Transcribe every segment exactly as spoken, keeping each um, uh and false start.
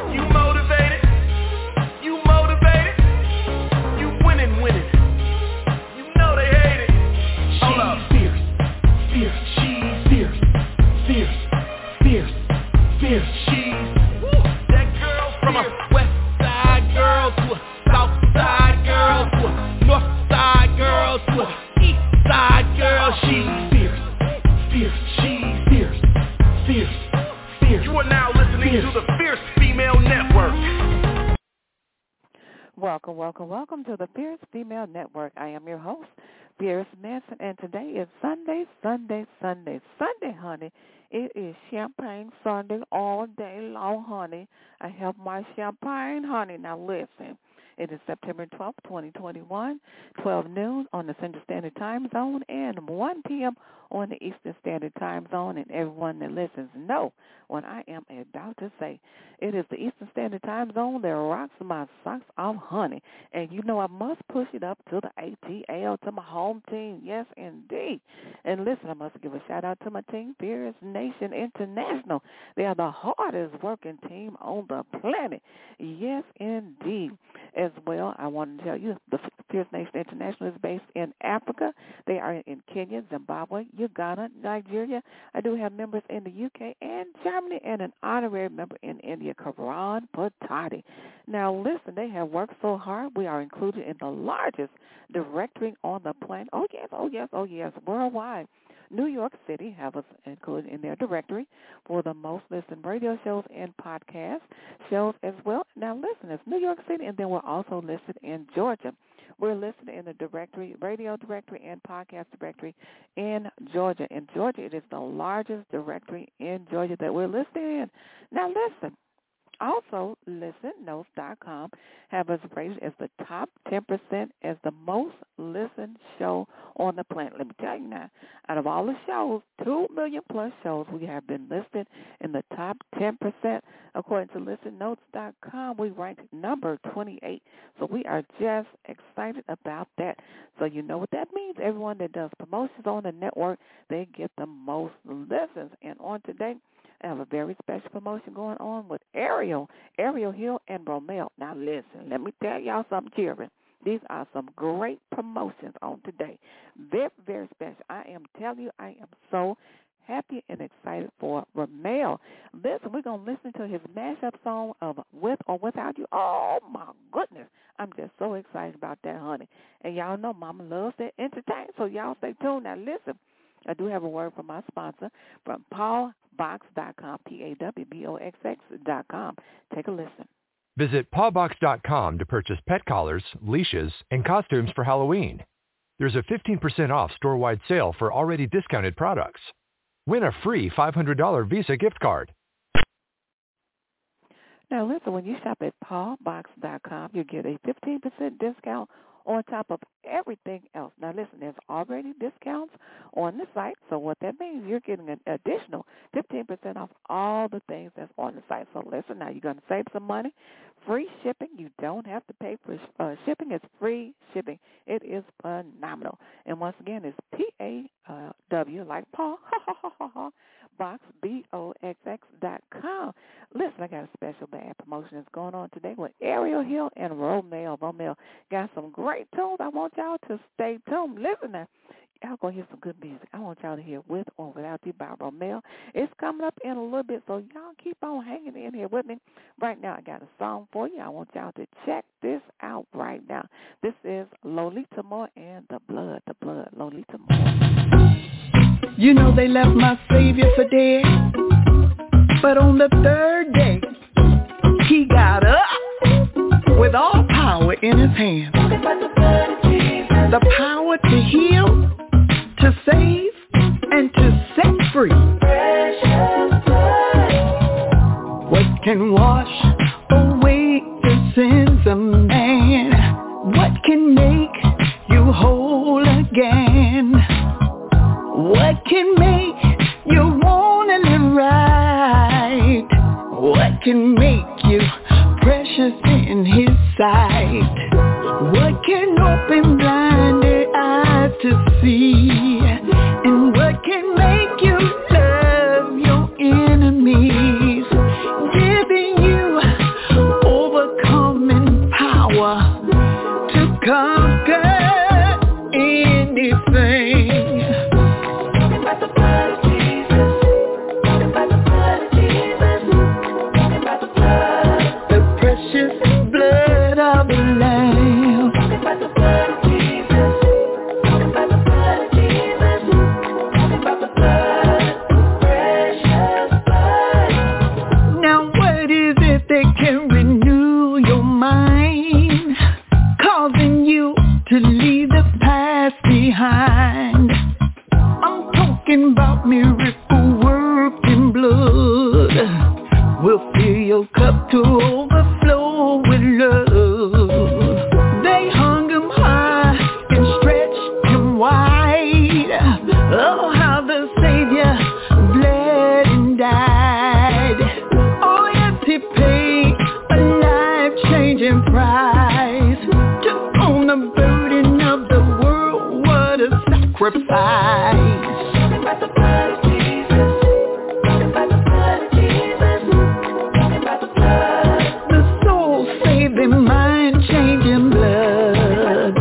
You motivated? You motivated? You winning, winning. You know they hate it. Hold up. Fierce, fierce, she's fierce, fierce, fierce, fierce, she's. That girl from a west side girl to a south side girl to a north side girl to a east side girl. She's fierce, fierce, she's fierce, fierce, fierce. You are now listening fierce. to the Fierce Female Network. Welcome, welcome, welcome to the Fierce Female Network. I am your host, Fierce Manson, and today is Sunday, Sunday, Sunday, Sunday, honey. It is Champagne Sunday all day long, honey. I have my champagne, honey. Now listen, it is September twelfth, twenty twenty-one, twelve noon on the Central Standard Time Zone and one p.m. on the Eastern Standard Time Zone, and everyone that listens know what I am about to say. It is the Eastern Standard Time Zone that rocks my socks off, honey. And you know I must push it up to the A T L, to my home team. Yes, indeed. And listen, I must give a shout-out to my team, Fierce Nation International. They are the hardest working team on the planet. Yes, indeed. As well, I want to tell you, the Fierce Nation International is based in Africa. They are in Kenya, Zimbabwe, Uganda, Nigeria. I do have members in the U K and Germany, and an honorary member in India, Karan Patati. Now, listen, they have worked so hard. We are included in the largest directory on the planet. Oh, yes, oh, yes, oh, yes, worldwide. New York City have us included in their directory for the most listened radio shows and podcast shows as well. Now, listen, it's New York City, and then we're also listed in Georgia. We're listed in the directory, radio directory and podcast directory in Georgia. In Georgia, it is the largest directory in Georgia that we're listed in. Now, listen. Also, listen notes dot com have us rated as the top ten percent as the most listened show on the planet. Let me tell you now, out of all the shows, two million plus shows, we have been listed in the top ten percent. According to listen notes dot com, we ranked number twenty-eight. So we are just excited about that. So you know what that means. Everyone that does promotions on the network, they get the most listens. And on today, I have a very special promotion going on with Ariel, Ariel Hill, and Romeo. Now, listen, let me tell y'all something, children. These are some great promotions on today. Very, very special. I am telling you, I am so happy and excited for Romeo. Listen, we're going to listen to his mashup song of With or Without You. Oh, my goodness. I'm just so excited about that, honey. And y'all know Mama loves to entertain, so y'all stay tuned. Now, listen. I do have a word from my sponsor from paw box dot com, P A W B O X X dot com. Take a listen. Visit paw box dot com to purchase pet collars, leashes, and costumes for Halloween. There's a fifteen percent off store-wide sale for already discounted products. Win a free five hundred dollars Visa gift card. Now, listen, when you shop at paw box dot com, you get a fifteen percent discount on top of everything else. Now, listen, there's already discounts on the site, so what that means, you're getting an additional fifteen percent off all the things that's on the site. So, listen, now you're going to save some money. Free shipping. You don't have to pay for uh, shipping. It's free shipping. It is phenomenal. And once again, it's P A W, like Paul, box, B O X X dot com. Listen, I got a special bad promotion that's going on today with Ariel Hill and Romeo. Romeo got some great tunes. I want y'all to stay tuned. Listen now. Y'all going to hear some good music. I want y'all to hear With or Without You by Romeo. It's coming up in a little bit, so y'all keep on hanging in here with me. Right now, I got a song for you. I want y'all to check this out right now. This is Lolita Moore and The Blood, The Blood, Lolita Moore. You know they left my Savior for dead, but on the third day, he got up with all power in his hand. The power to heal, to save, and to set free. What can wash away the sins of man? What can make you whole again? What can make you wanna live right? What can make you precious in his sight? What can open blinded eyes to see? And what can make you love your enemies? Giving you cup to overflow with love. They hung him high and stretched him wide. Oh, how the Savior bled and died. Oh, yes, he paid a life-changing price. Took on the burden of the world. What a sacrifice. Mind-changing blood.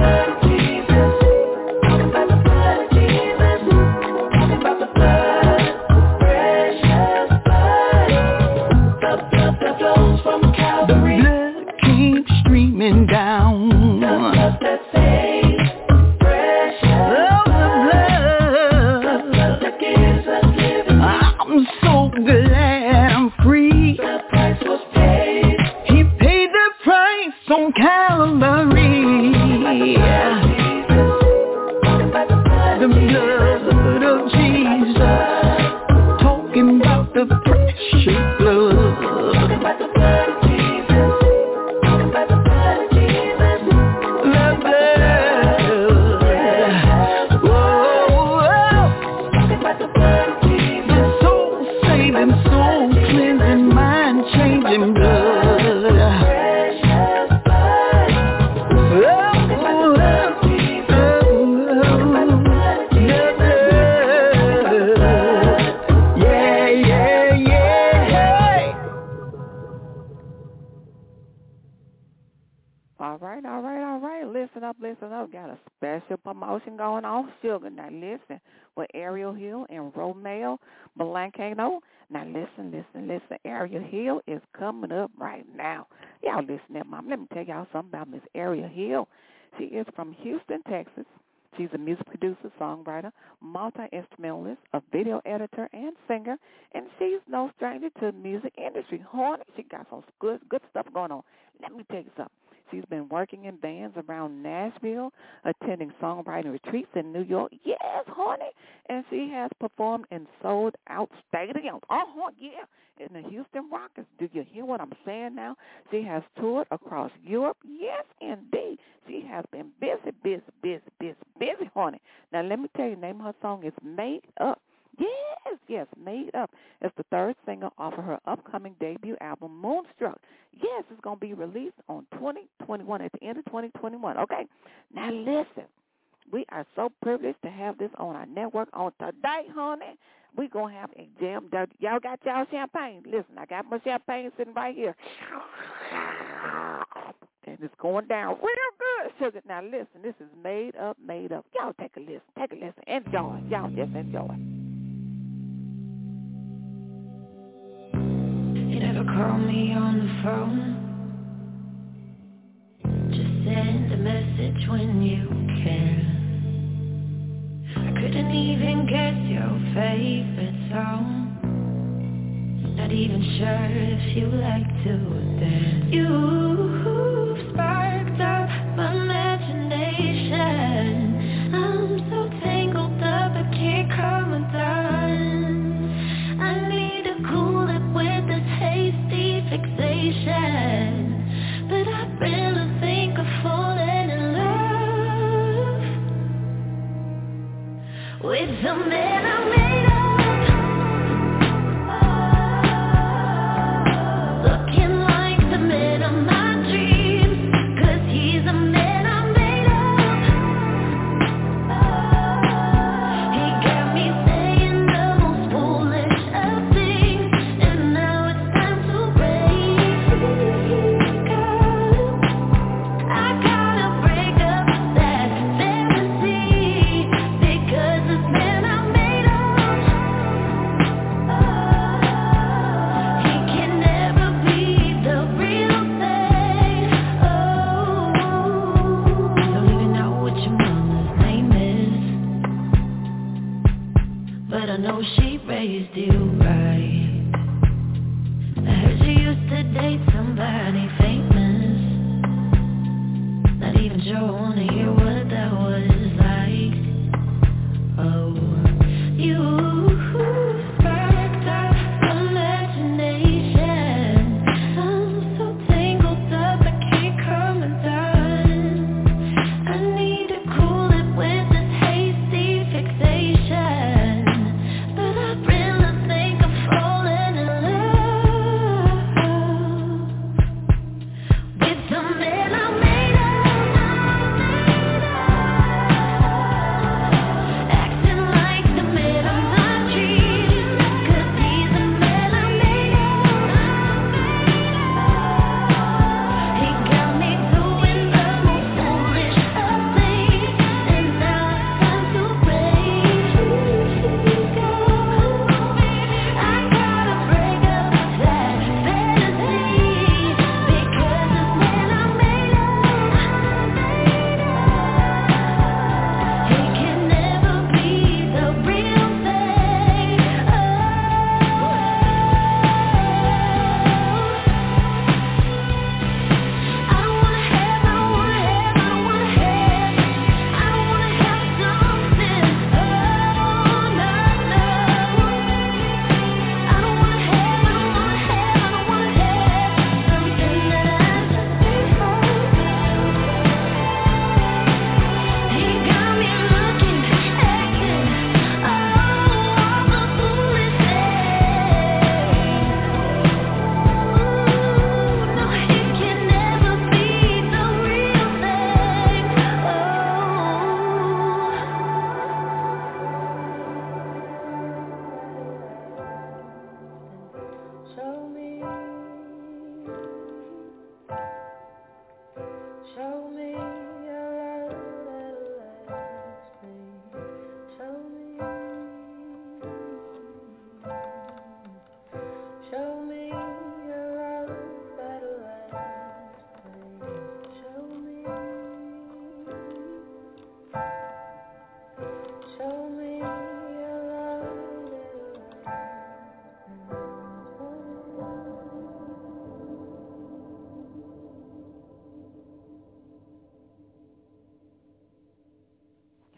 The blood came streaming down. Oh, the blood. I'm so glad I'm free. He paid the price on Calvary. The blood of Jesus, talking about the precious blood. The blood. Whoa, the soul-saving, soul-cleansing, mind-changing blood. All right, all right, all right. Listen up, listen up. Got a special promotion going on. Sugar. Now listen, with Ariel Hill and Romeo Blanco. Now listen, listen, listen. Ariel Hill is coming up right now. Y'all listen to Mom. Let me tell y'all something about Miss Ariel Hill. She is from Houston, Texas. She's a music producer, songwriter, multi-instrumentalist, a video editor, and singer. And she's no stranger to the music industry. Horny, she got some good, good stuff going on. Let me tell you something. She's been working in bands around Nashville, attending songwriting retreats in New York. Yes, honey. And she has performed in sold-out stadiums. Oh, yeah, in the Houston Rockets. Do you hear what I'm saying now? She has toured across Europe. Yes, indeed. She has been busy, busy, busy, busy, busy, honey. Now, let me tell you, the name of her song is Made Up. Yes, yes, Made Up. It's the third single off of her upcoming debut album, Moonstruck. Yes, it's going to be released on twenty twenty-one, at the end of twenty twenty-one. Okay, now listen. We are so privileged to have this on our network on today, honey. We're going to have a jam. Y'all got y'all champagne. Listen, I got my champagne sitting right here. And it's going down real good, sugar. Now listen, this is Made Up, Made Up. Y'all take a listen. Take a listen. Enjoy. Y'all just enjoy. You never call me on the phone. Just send a message when you can. I couldn't even guess your favorite song. Not even sure if you like to dance. You sparked up my imagination. I'm so tangled up I can't come undone. I need to cool it with this hasty fixation, but I really think of falling in love with the man I made up. Looking like the man of my dreams, 'cause he's a man I made up. He got me saying the most foolish of things, and now it's time to break up. I gotta break up that fantasy, because this man I made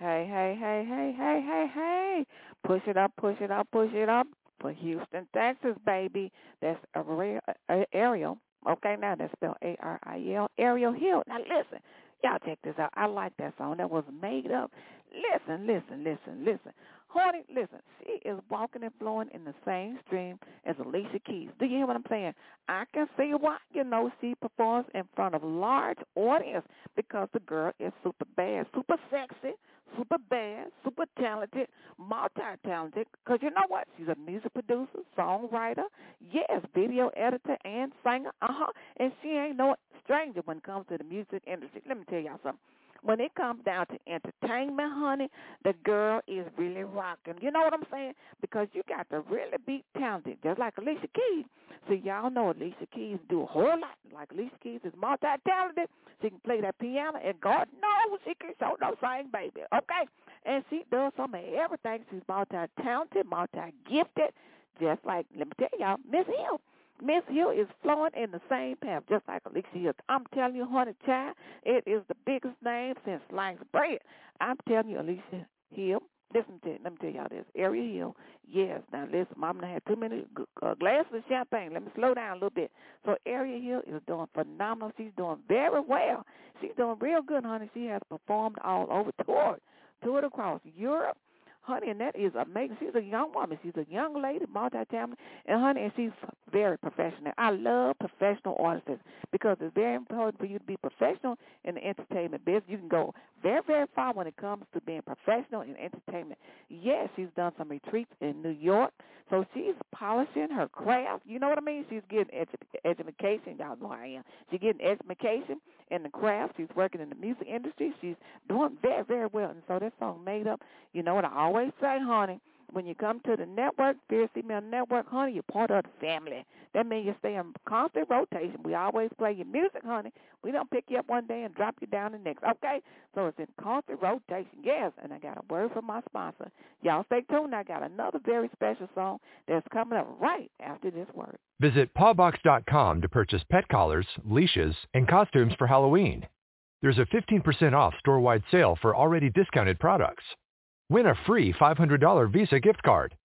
Hey, hey, hey, hey, hey, hey, hey. Push it up, push it up, push it up for Houston, Texas, baby. That's Ariel. Ariel. Okay, now that's spelled A R I L. Ariel Hill. Now listen, y'all check this out. I like that song. That was made up. Listen, listen, listen, listen. Horny, listen, she is walking and flowing in the same stream as Alicia Keys. Do you hear what I'm saying? I can see why, you know, she performs in front of a large audience because the girl is super bad, super sexy, super bad, super talented, multi-talented. Because you know what? She's a music producer, songwriter, yes, video editor, and singer. Uh-huh. And she ain't no stranger when it comes to the music industry. Let me tell y'all something. When it comes down to entertainment, honey, the girl is really rocking. You know what I'm saying? Because you got to really be talented, just like Alicia Keys. So y'all know Alicia Keys do a whole lot. Like Alicia Keys is multi-talented. She can play that piano, and God knows she can show no sing, baby. Okay? And she does some of everything. She's multi-talented, multi-gifted, just like, let me tell y'all, Miss Hill. Miss Hill is flowing in the same path, just like Alicia Hill. I'm telling you, honey, child, it is the biggest name since sliced bread. I'm telling you, Alicia Hill. Listen to it. Let me tell y'all this. Ariel Hill, yes. Now, listen, Mama had too many uh, glasses of champagne. Let me slow down a little bit. So, Ariel Hill is doing phenomenal. She's doing very well. She's doing real good, honey. She has performed all over, toured, toured across Europe. Honey, and that is amazing. She's a young woman. She's a young lady, multi-talented, and honey, and she's very professional. I love professional artists because it's very important for you to be professional in the entertainment business. You can go very, very far when it comes to being professional in entertainment. Yes, she's done some retreats in New York, so she's polishing her craft. You know what I mean? She's getting edu- education. Y'all know I am. She's getting education in the craft. She's working in the music industry. She's doing very, very well. And so that song Made Up, you know what I always say, honey, when you come to the network, Fierce Female Network, honey, you're part of the family. That means you stay in constant rotation. We always play your music, honey. We don't pick you up one day and drop you down the next, okay? So it's in constant rotation, yes. And I got a word from my sponsor. Y'all stay tuned. I got another very special song that's coming up right after this word. Visit paw box dot com to purchase pet collars, leashes, and costumes for Halloween. There's a fifteen percent off store-wide sale for already discounted products. Win a free five hundred dollars Visa gift card.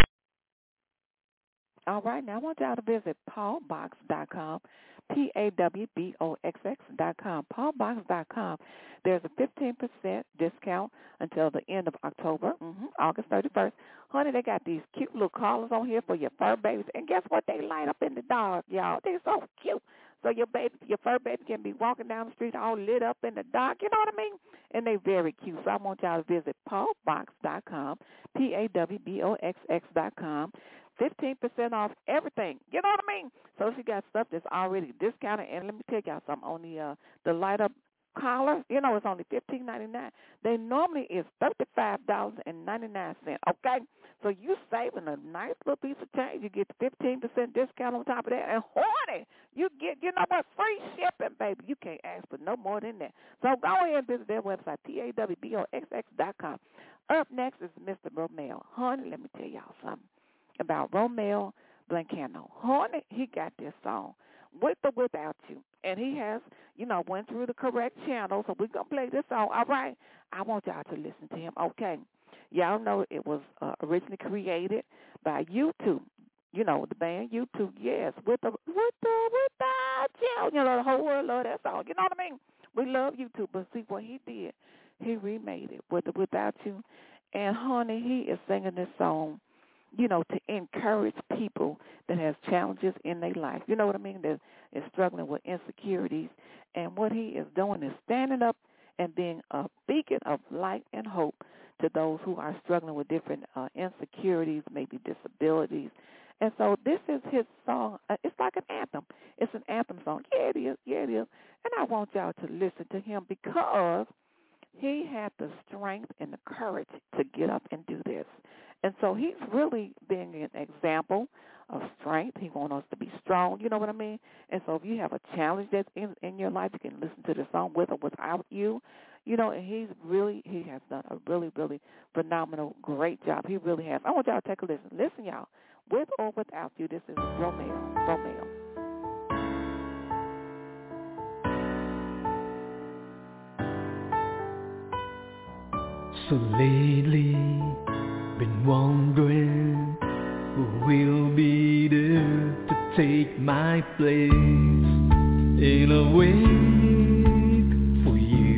All right, now I want y'all to visit paw box dot com, P A W B O X X dot com, paw box dot com. There's a fifteen percent discount until the end of October, mm-hmm, August thirty-first. Honey, they got these cute little collars on here for your fur babies, and guess what? They light up in the dark, y'all. They're so cute. So your baby, your fur baby can be walking down the street all lit up in the dark, you know what I mean? And they're very cute. So I want y'all to visit paw box dot com, P A W B O X X dot com. fifteen percent off everything. You know what I mean? So she got stuff that's already discounted. And let me tell y'all something. On the, uh, the light-up collar, you know, it's only fifteen ninety-nine. They normally is thirty-five dollars and ninety-nine cents, okay? So you saving a nice little piece of change. You get the fifteen percent discount on top of that. And horny, you get, you know what, free shipping, baby. You can't ask for no more than that. So go ahead and visit their website, P A W B O X X dot com. Up next is Mister Romeo. Honey, let me tell y'all something about Romeo Blancano. Honey, he got this song, With or Without You. And he has, you know, went through the correct channel, so we're going to play this song. All right, I want y'all to listen to him, okay? Y'all know it was uh, originally created by U two. You know, the band U two, yes, With or, with or Without You. You know, the whole world love that song. You know what I mean? We love U two, but see what he did. He remade it, With or Without You. And, honey, he is singing this song, you know, to encourage people that has challenges in their life. You know what I mean? That is struggling with insecurities. And what he is doing is standing up and being a beacon of light and hope to those who are struggling with different uh, insecurities, maybe disabilities. And so this is his song. Uh, it's like an anthem. It's an anthem song. Yeah, it is. Yeah, it is. And I want y'all to listen to him because he had the strength and the courage to get up and do this. And so he's really being an example of strength. He wants us to be strong, you know what I mean? And so if you have a challenge that's in, in your life, you can listen to the song With or Without You. You know, and he's really, he has done a really, really phenomenal, great job. He really has. I want y'all to take a listen. Listen, y'all. With or Without You, this is Romeo. Romeo. So lately, been wondering who will be there to take my place, and I'll wait for you.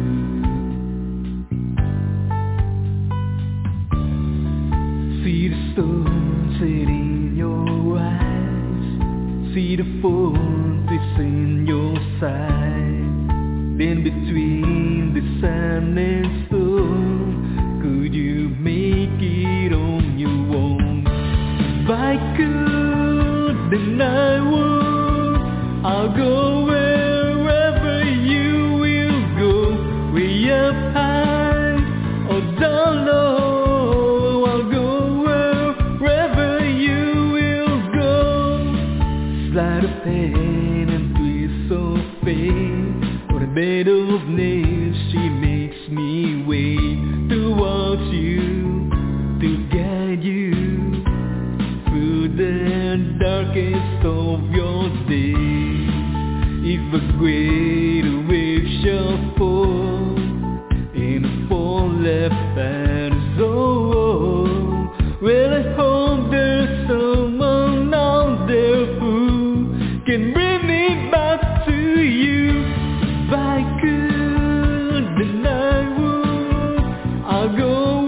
See the sun set in your eyes, see the fun that's in your side, then between the sun and storm, could you make it on your own? If I could, then I would. I'll go wherever you will go, way up high or down low. I'll go wherever you will go. Sleight of hand and twist of fate, for the bed of nails she makes me wait towards you, to guide you the darkest of your days. If a great wave shall fall and a fall left and so, well, I hope there's someone out there who can bring me back to you. If I could, then I would. I'll go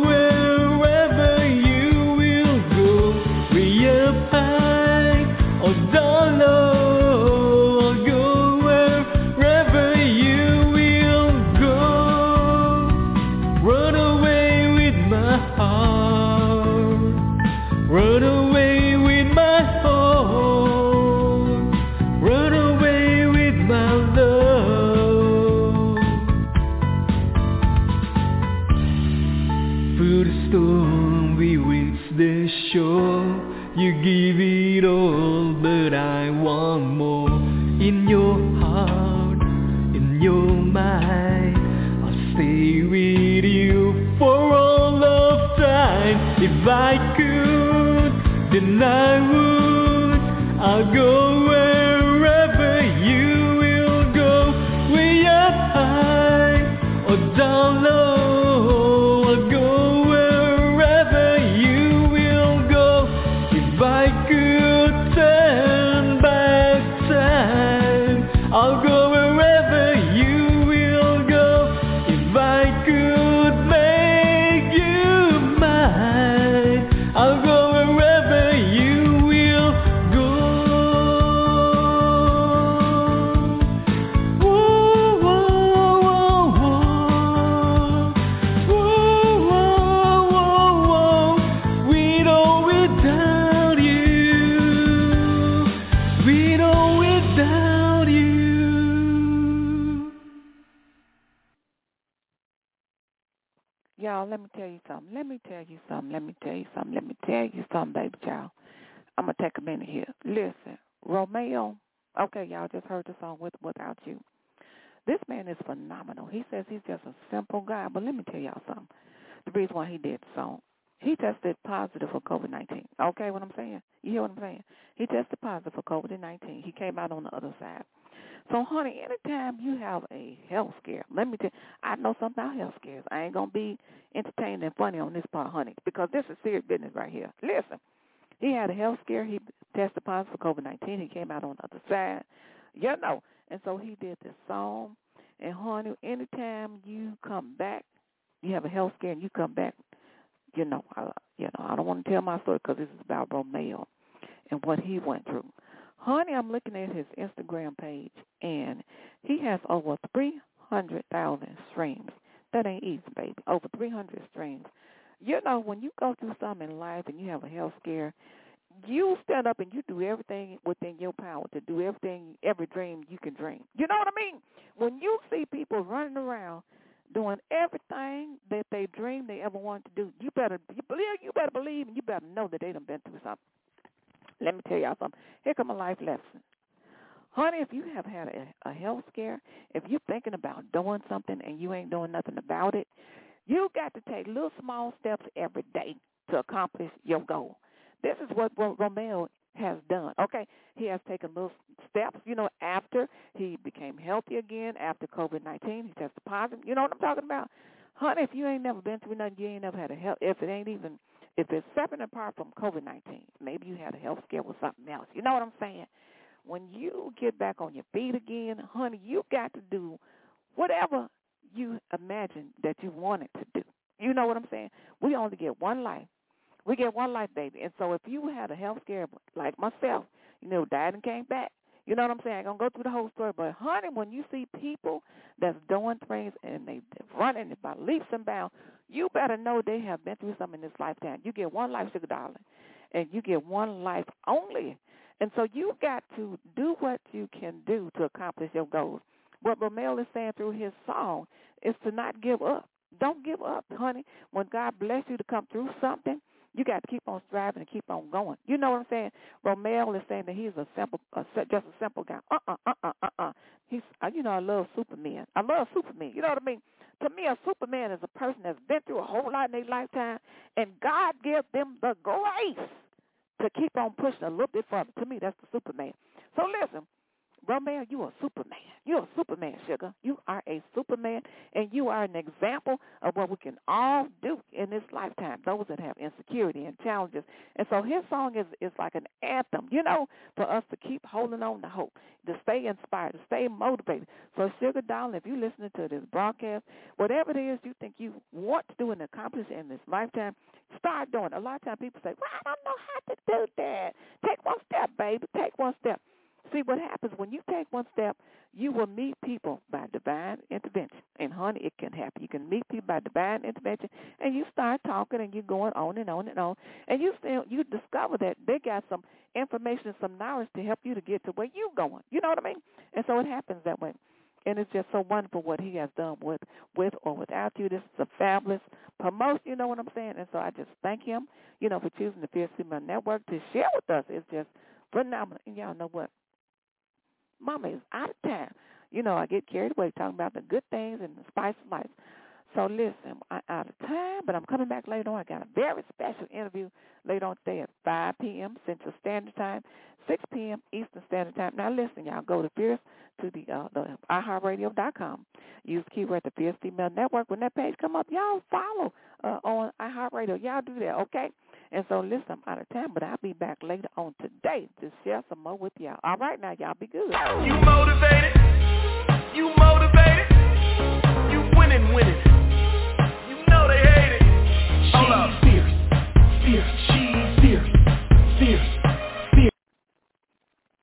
if I could, then I would. I'll go wherever you will go, way up high or down low. I'll go wherever you will go. If I could turn back time, I'll go wherever you will go. If I could make you mine, I'll go wherever you will go. Whoa, whoa, whoa, whoa. Whoa, whoa, whoa, whoa. We know without you. We know without you. Y'all, let me tell you something. Let me tell you something. Let me tell you something. Let me tell you something, baby child. I'm going to take a minute here. Listen, Romeo, okay, y'all just heard the song with Without You. This man is phenomenal. He says he's just a simple guy, but let me tell y'all something. The reason why he did the song, he tested positive for COVID nineteen. Okay, what I'm saying? You hear what I'm saying? He tested positive for COVID nineteen. He came out on the other side. So, honey, anytime you have a health scare, let me tell you, I know something about health scares. I ain't going to be entertaining and funny on this part, honey, because this is serious business right here. Listen, he had a health scare. He tested positive for COVID nineteen. He came out on the other side. You know, and so he did this song. And, honey, anytime you come back, you have a health scare and you come back, you know, I, you know, I don't want to tell my story because this is about Romeo and what he went through. Honey, I'm looking at his Instagram page, and he has over three hundred thousand streams. That ain't easy, baby. Over three hundred streams. You know, when you go through something in life and you have a health scare, you stand up and you do everything within your power to do everything, every dream you can dream. You know what I mean? When you see people running around doing everything that they dream they ever wanted to do, you better you believe, you better believe, and you better know that they done been through something. Let me tell y'all something. Here come a life lesson. Honey, if you have had a, a health scare, if you're thinking about doing something and you ain't doing nothing about it, you got to take little small steps every day to accomplish your goal. This is what Romeo has done. Okay, he has taken little steps, you know, after he became healthy again, after COVID nineteen. He tested positive. You know what I'm talking about? Honey, if you ain't never been through nothing, you ain't never had a health, if it ain't even, if it's separate apart from COVID nineteen, maybe you had a health scare with something else. You know what I'm saying? When you get back on your feet again, honey, you got to do whatever you imagine that you wanted to do. You know what I'm saying? We only get one life. We get one life, baby. And so if you had a health scare like myself, you know, died and came back, you know what I'm saying? I ain't going to go through the whole story. But, honey, when you see people that's doing things and they, they're running by leaps and bounds, you better know they have been through something in this lifetime. You get one life, sugar darling, and you get one life only. And so you got to do what you can do to accomplish your goals. What Romeo is saying through his song is to not give up. Don't give up, honey. When God bless you to come through something, you got to keep on striving and keep on going. You know what I'm saying? Romeo is saying that he's a simple, uh, just a simple guy. Uh-uh, uh-uh, uh-uh. He's, uh, you know, I love Superman. I love Superman. You know what I mean? To me, a Superman is a person that's been through a whole lot in their lifetime, and God gives them the grace to keep on pushing a little bit further. To me, that's the Superman. So listen, Romeo, you are Superman. You're a Superman, sugar. You are a Superman, and you are an example of what we can all do in this lifetime, those that have insecurity and challenges. And so his song is, is like an anthem, you know, for us to keep holding on to hope, to stay inspired, to stay motivated. So, sugar darling, if you're listening to this broadcast, whatever it is you think you want to do and accomplish in this lifetime, start doing it. A lot of times people say, well, I don't know how to do that. Take one step, baby. Take one step. See, what happens when you take one step, you will meet people by divine intervention. And, honey, it can happen. You can meet people by divine intervention, and you start talking, and you're going on and on and on. And you still, you discover that they got some information and some knowledge to help you to get to where you're going. You know what I mean? And so it happens that way. And it's just so wonderful what he has done with, with or without you. This is a fabulous promotion, you know what I'm saying? And so I just thank him, you know, for choosing the Fierce Female Network to share with us. It's just phenomenal. And y'all know what? Mama is out of time. You know, I get carried away talking about the good things and the spice of life. So, listen, I'm out of time, but I'm coming back later on. I got a very special interview later on today at five p.m. Central Standard Time, six p.m. Eastern Standard Time. Now, listen, y'all, go to Fierce, to the, uh, the i heart radio dot com. Use the keyword the Fierce Female Network. When that page come up, y'all follow uh, on iHeartRadio. Y'all do that, okay? And so, listen, I'm out of time, but I'll be back later on today to share some more with y'all. All right, now, y'all be good. You motivated. You motivated.